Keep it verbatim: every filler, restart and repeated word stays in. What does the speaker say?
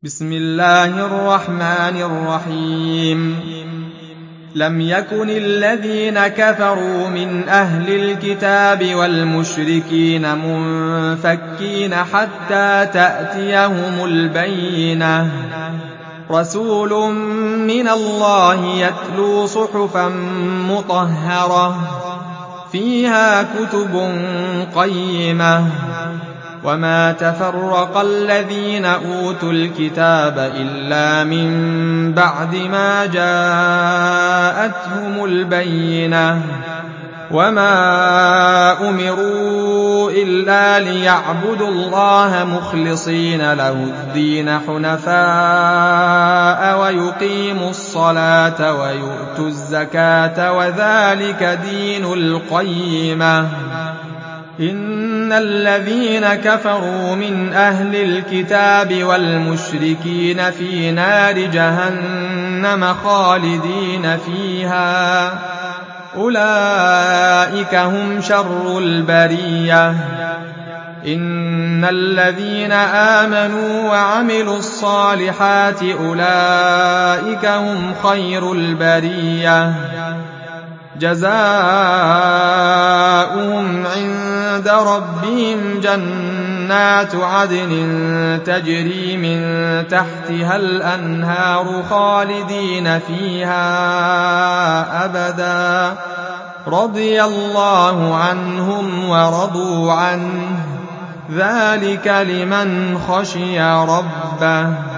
بسم الله الرحمن الرحيم لم يكن الذين كفروا من أهل الكتاب والمشركين منفكين حتى تأتيهم البينة رسول من الله يتلو صحفا مطهرة فيها كتب قيمة وما تفرق الذين أوتوا الكتاب إلا من بعد ما جاءتهم البينة وما أمروا إلا ليعبدوا الله مخلصين له الدين حنفاء ويقيموا الصلاة ويؤتوا الزكاة وذلك دين القيمة إن الذين كفروا من أهل الكتاب والمشركين في نار جهنم خالدين فيها أولئك هم شر البرية إن الذين آمنوا وعملوا الصالحات أولئك هم خير البرية جزاؤهم عند ربهم جنات عدن تجري من تحتها الأنهار خالدين فيها أبدا رضي الله عنهم ورضوا عنه ذلك لمن خشي ربه